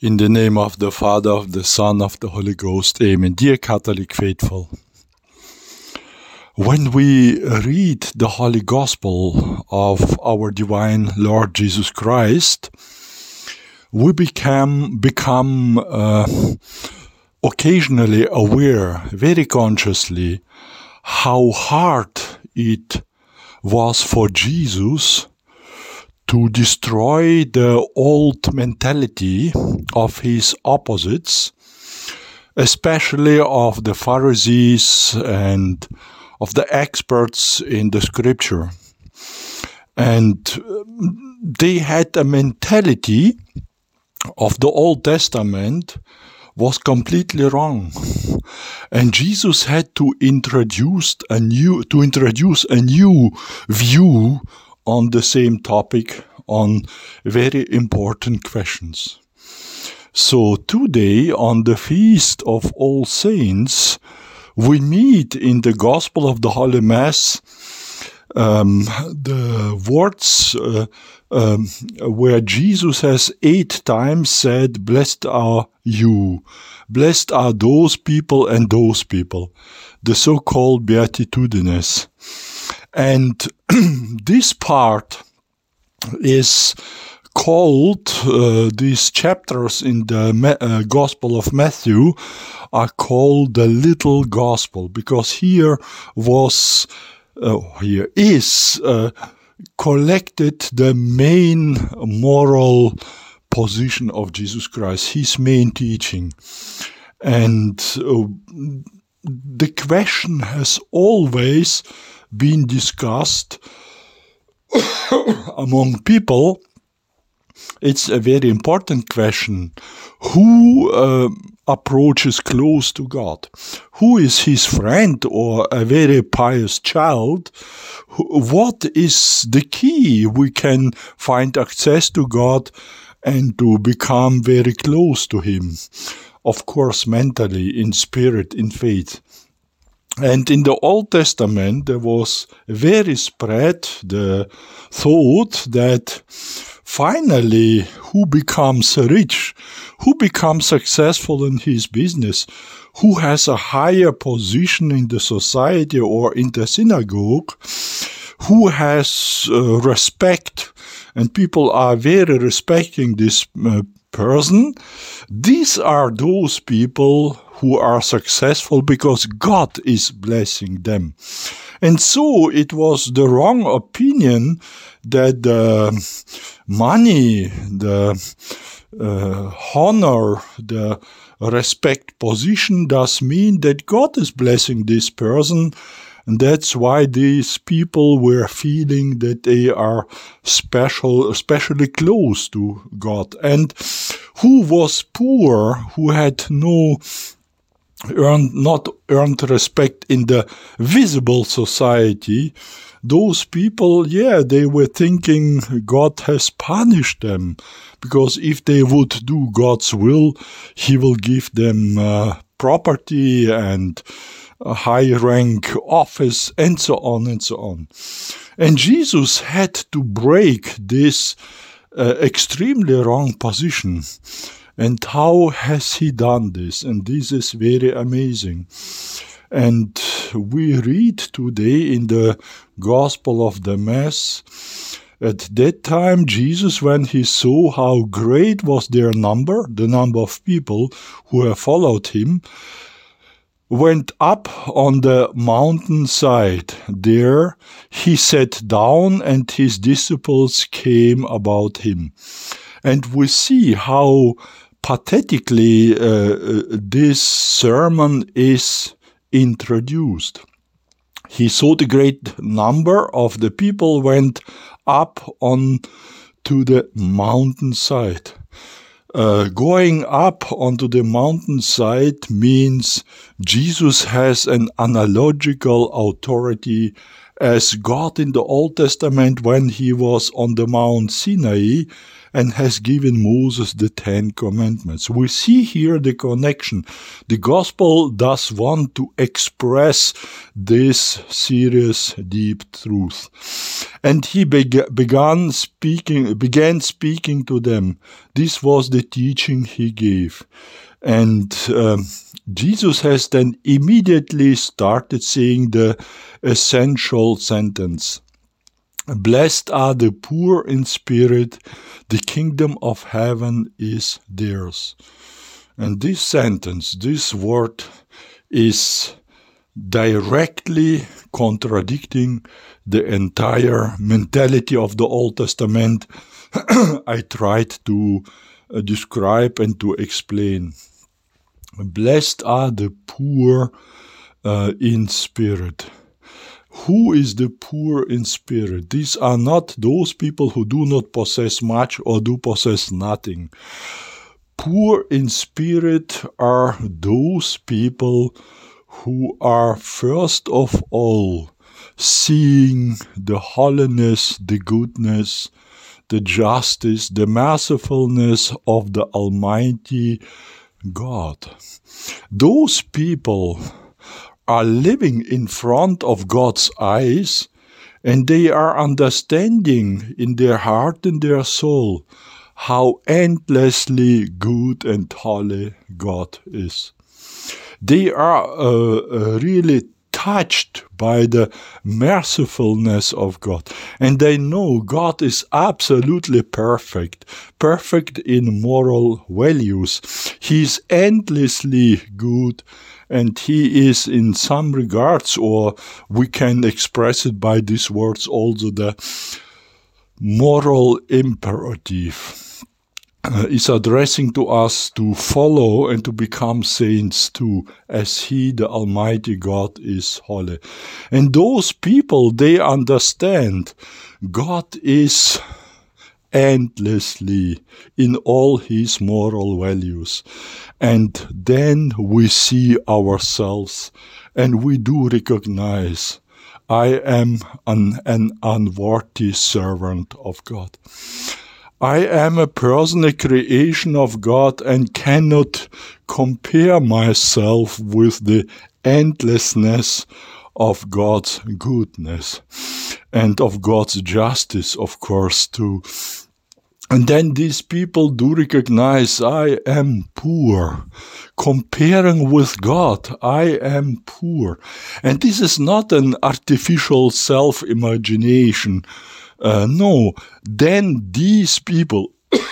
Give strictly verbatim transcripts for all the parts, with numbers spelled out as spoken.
In the name of the Father, of the Son, of the Holy Ghost. Amen. Dear Catholic faithful, when we read the Holy Gospel of our divine Lord Jesus Christ, we become, become uh, occasionally aware, very consciously, how hard it was for Jesus to destroy the old mentality of his opposites, especially of the Pharisees and of the experts in the scripture. And they had a mentality of the Old Testament was completely wrong. And Jesus had to introduce a new, to introduce a new view on the same topic, on very important questions. So today, on the Feast of All Saints, we meet in the Gospel of the Holy Mass um, the words uh, um, where Jesus has eight times said, "Blessed are you, blessed are those people and those people," the so-called Beatitudines. And this part is called, uh, these chapters in the uh, Gospel of Matthew are called the Little Gospel, because here was, uh, here is uh, collected the main moral position of Jesus Christ, his main teaching. And uh, the question has always been discussed among people. It's a very important question. Who uh, approaches close to God? Who is his friend or a very pious child? What is the key we can find access to God and to become very close to him? Of course, mentally, in spirit, in faith. And in the Old Testament, there was very spread the thought that finally, who becomes rich, who becomes successful in his business, who has a higher position in the society or in the synagogue, who has uh, respect, and people are very respecting this uh, person, these are those people who are successful because God is blessing them. And so it was the wrong opinion that the money, the uh, honor, the respect position does mean that God is blessing this person. And that's why these people were feeling that they are special, especially close to God. And who was poor, who had no earned, not earned respect in the visible society, those people, yeah, they were thinking God has punished them, because if they would do God's will, he will give them uh, property and a high rank office, and so on and so on. And Jesus had to break this uh, extremely wrong position. And how has he done this? And this is very amazing. And we read today in the Gospel of the Mass, at that time Jesus, when he saw how great was their number, the number of people who have followed him, went up on the mountainside. There he sat down, and his disciples came about him. And we see how pathetically uh, this sermon is introduced. He saw the great number of the people went up on to the mountainside. Uh, going up onto the mountainside means Jesus has an analogical authority as God in the Old Testament when he was on the Mount Sinai and has given Moses the Ten Commandments. We see here the connection. The gospel does want to express this serious, deep truth. And he beg- began speaking, began speaking to them. This was the teaching he gave. And um, Jesus has then immediately started saying the essential sentence. Blessed are the poor in spirit, the kingdom of heaven is theirs. And this sentence, this word, is directly contradicting the entire mentality of the Old Testament I tried to uh, describe and to explain. Blessed are the poor uh, in spirit. Who is the poor in spirit? These are not those people who do not possess much or do possess nothing. Poor in spirit are those people who are first of all seeing the holiness, the goodness, the justice, the mercifulness of the Almighty God. Those people are living in front of God's eyes, and they are understanding in their heart and their soul how endlessly good and holy God is. They are uh, uh, really touched by the mercifulness of God, and they know God is absolutely perfect, perfect in moral values. He is endlessly good, and he is in some regards, or we can express it by these words also, the moral imperative uh, is addressing to us to follow and to become saints too, as he, the Almighty God, is holy. And those people, they understand God is endlessly in all his moral values. And then we see ourselves and we do recognize, I am an, an unworthy servant of God. I am a person, a creation of God, and cannot compare myself with the endlessness of God's goodness and of God's justice, of course, too. And then these people do recognize, I am poor. Comparing with God, I am poor. And this is not an artificial self-imagination. Uh, no, then these people,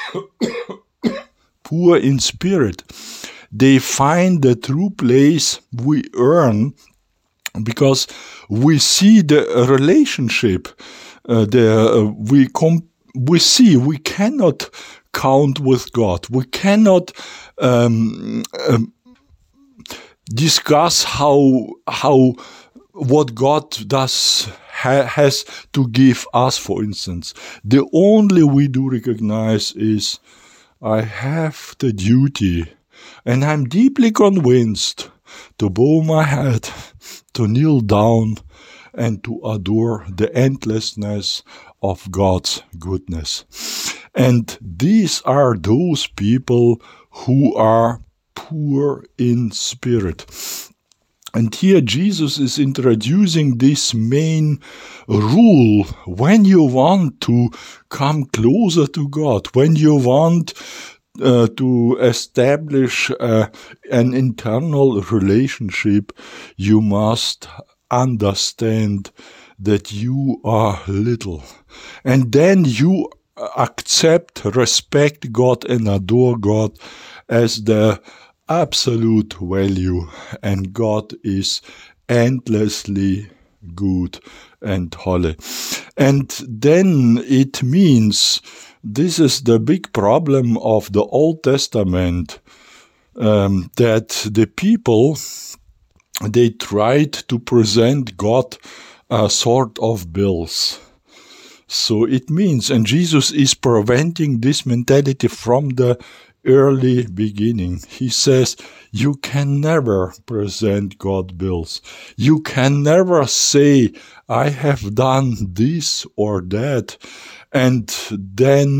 poor in spirit, they find the true place we earn, because we see the relationship, uh, the uh, we com- we see we cannot count with God. We cannot um, um, discuss how how what God does ha- has to give us. For instance, the only we do recognize is I have the duty, and I'm deeply convinced, to bow my head, to kneel down, and to adore the endlessness of God's goodness. And these are those people who are poor in spirit. And here Jesus is introducing this main rule. When you want to come closer to God, when you want uh, to establish uh, an internal relationship, you must understand that you are little. And then you accept, respect God, and adore God as the absolute value. And God is endlessly good and holy. And then it means, this is the big problem of the Old Testament, um, that the people, they tried to present God a sort of bills. So it means, and Jesus is preventing this mentality from the early beginning. He says, you can never present God bills. You can never say, I have done this or that, and then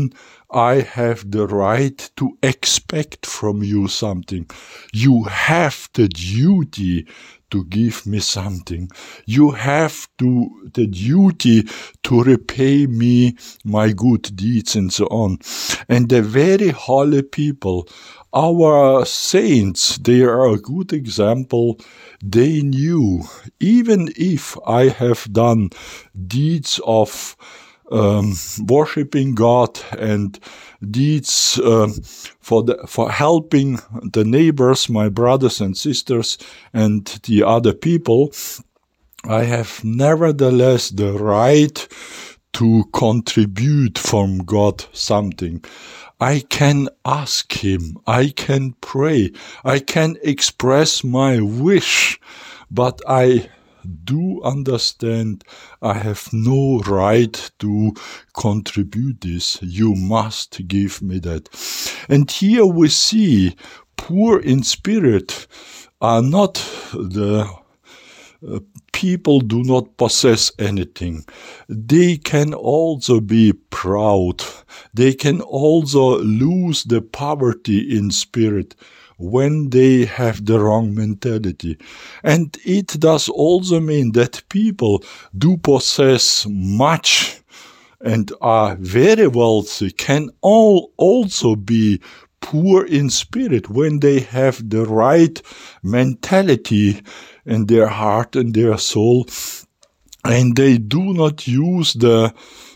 I have the right to expect from you something. You have the duty to give me something. You have to the duty to repay me my good deeds and so on. And the very holy people, our saints, they are a good example. They knew, even if I have done deeds of um, worshiping God and deeds um, for the, for helping the neighbors, my brothers and sisters, and the other people, I have nevertheless the right to contribute from God something. I can ask Him, I can pray, I can express my wish, but I do understand I have no right to contribute this. You must give me that. And here we see poor in spirit are not the uh, people do not possess anything. They can also be proud. They can also lose the poverty in spirit when they have the wrong mentality. And it does also mean that people do possess much and are very wealthy, can all also be poor in spirit when they have the right mentality in their heart and their soul, and they do not use the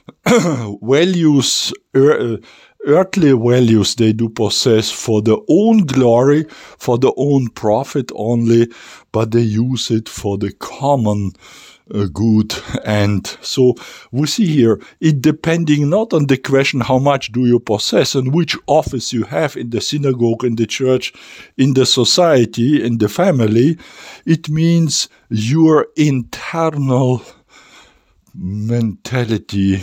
values, uh, earthly values they do possess for their own glory, for their own profit only, but they use it for the common uh, good. And so we see here, it depending not on the question how much do you possess and which office you have in the synagogue, in the church, in the society, in the family, it means your internal mentality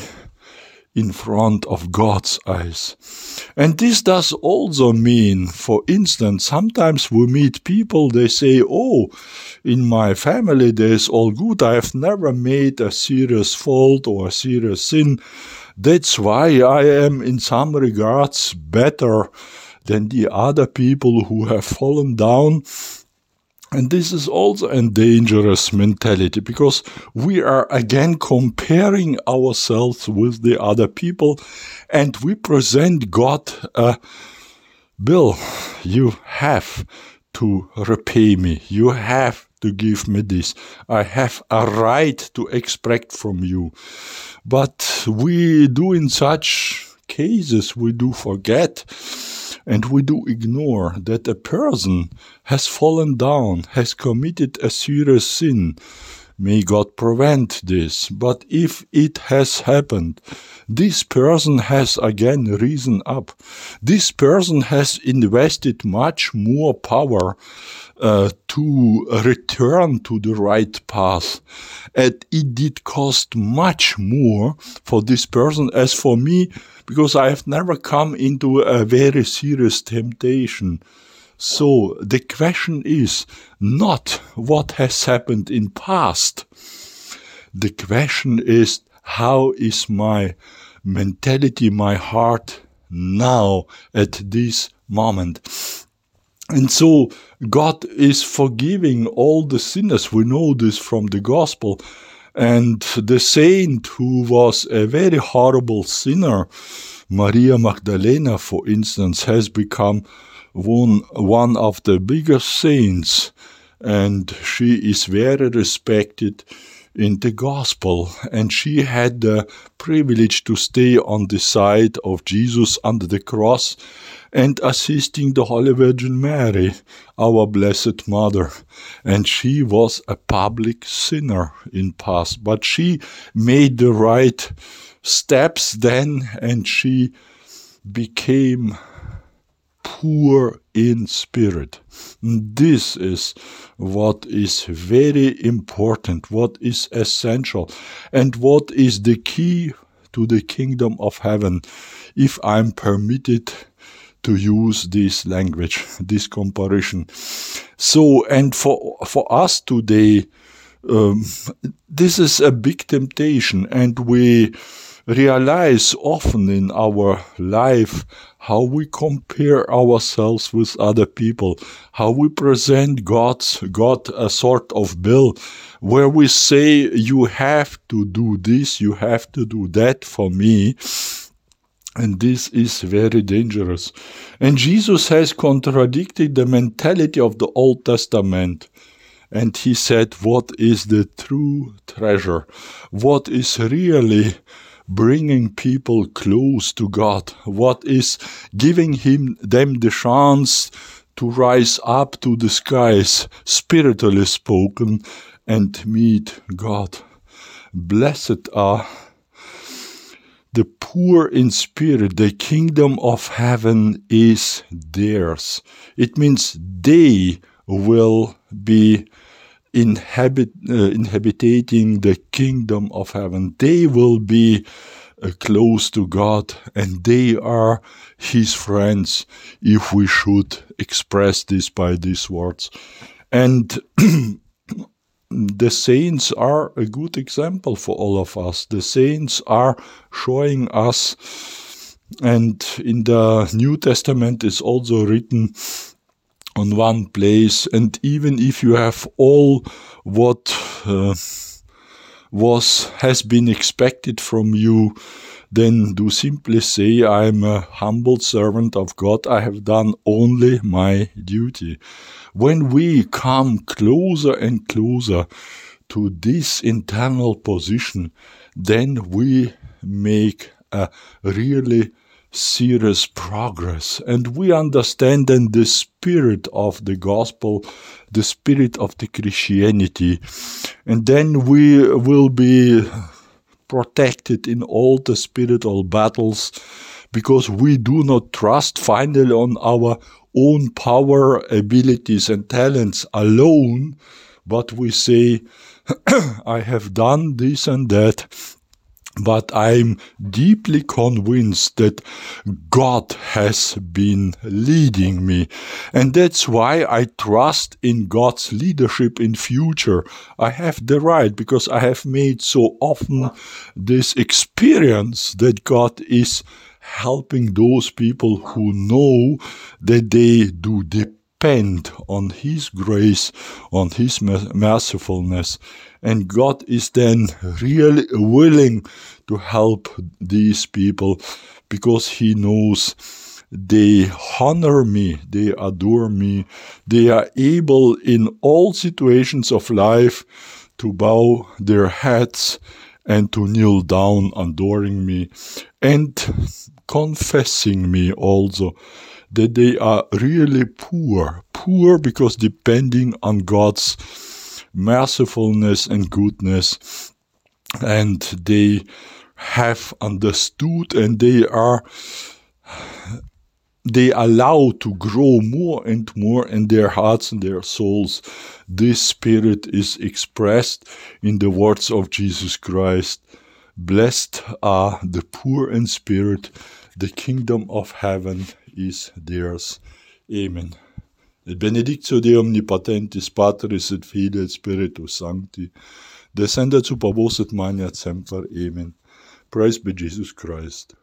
in front of God's eyes. And this does also mean, for instance, sometimes we meet people, they say, oh, in my family there's all good, I have never made a serious fault or a serious sin, that's why I am in some regards better than the other people who have fallen down. And this is also a dangerous mentality, because we are again comparing ourselves with the other people, and we present God a bill. You have to repay me. You have to give me this. I have a right to expect from you. But we do in such cases, we do forget and we do ignore that a person has fallen down, has committed a serious sin. May God prevent this. But if it has happened, this person has again risen up. This person has invested much more power uh, to return to the right path. And it did cost much more for this person as for me, because I have never come into a very serious temptation. So the question is not what has happened in past. The question is, how is my mentality, my heart now at this moment? And so God is forgiving all the sinners. We know this from the gospel. And the saint who was a very horrible sinner, Maria Magdalena, for instance, has become one, one of the biggest saints, and she is very respected in the gospel. And she had the privilege to stay on the side of Jesus under the cross and assisting the Holy Virgin Mary, our Blessed Mother. And she was a public sinner in past, but she made the right steps then, and she became poor in spirit. This is what is very important, what is essential, and what is the key to the kingdom of heaven, if I'm permitted to use this language, this comparison. So, and for for us today, um, this is a big temptation, and we realize often in our life how we compare ourselves with other people, how we present God's God a sort of bill where we say, you have to do this, you have to do that for me. And this is very dangerous. And Jesus has contradicted the mentality of the Old Testament. And he said, what is the true treasure? What is really bringing people close to God? What is giving him them the chance to rise up to the skies, spiritually spoken, and meet God? Blessed are the poor in spirit, the kingdom of heaven is theirs. It means they will be inhabit, uh, inhabiting the kingdom of heaven. They will be uh, close to God, and they are his friends, if we should express this by these words. And the saints are a good example for all of us. The saints are showing us, and in the New Testament is also written on one place, and even if you have all what uh, was has been expected from you, then do simply say, I am a humble servant of God, I have done only my duty. When we come closer and closer to this internal position, then we make a really serious progress, and we understand then the spirit of the gospel, the spirit of the Christianity, and then we will be protected in all the spiritual battles, because we do not trust finally on our own power, abilities and talents alone, but we say, I have done this and that, but I'm deeply convinced that God has been leading me. And that's why I trust in God's leadership in future. I have the right, because I have made so often this experience that God is helping those people who know that they do depend on his grace, on his mercifulness. And God is then really willing to help these people, because he knows they honor me, they adore me, they are able in all situations of life to bow their heads and to kneel down adoring me and confessing me also that they are really poor, poor because depending on God's mercifulness and goodness, and they have understood, and they are they allow to grow more and more in their hearts and their souls. This spirit is expressed in the words of Jesus Christ. Blessed are the poor in spirit, the kingdom of heaven is theirs. Amen. Et benedictio Dei omnipotentis Patris et Filii et Spiritus Sancti, descendat super vos et mania semper. Amen. Praise be Jesus Christ.